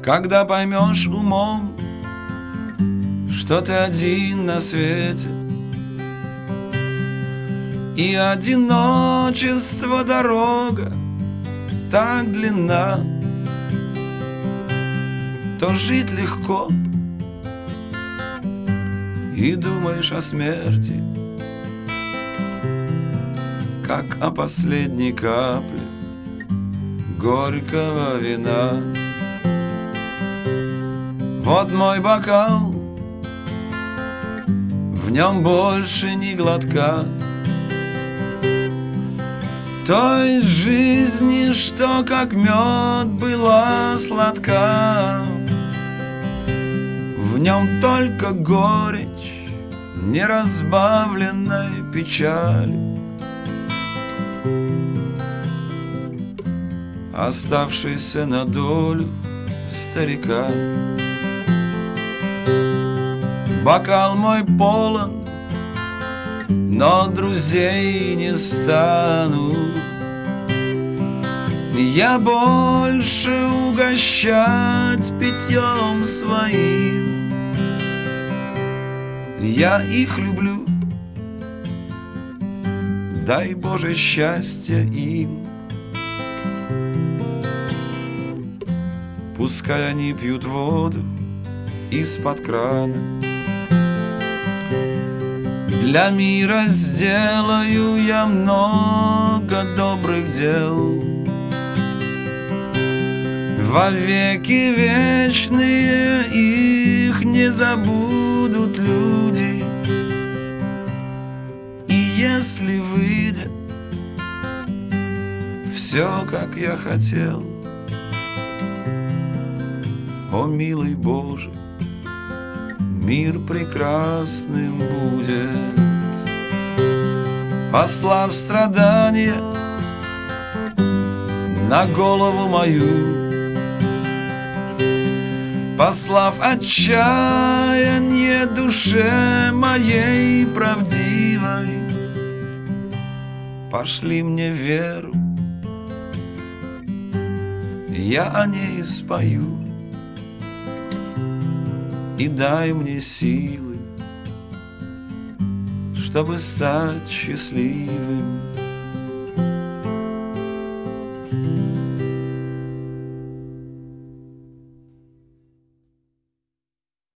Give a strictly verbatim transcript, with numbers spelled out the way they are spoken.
Когда поймешь умом, что ты один на свете, и одиночество дорога так длинна, то жить легко, и думаешь о смерти, как о последней капле горького вина. Вот мой бокал, в нем больше ни глотка той жизни, что как мед была сладка. В нем только горечь неразбавленной печали, оставшийся на долю старика. Бокал мой полон, но друзей не стану я больше угощать питьем своим. Я их люблю, дай Боже счастья им. Пускай они пьют воду из-под крана. Для мира сделаю я много добрых дел. Во веки вечные их не забудут люди. И если выйдет все, как я хотел, о, милый Боже, мир прекрасным будет. Послав страдания на голову мою, послав отчаяние душе моей правдивой, пошли мне веру, я о ней спою. И дай мне силы, чтобы стать счастливым.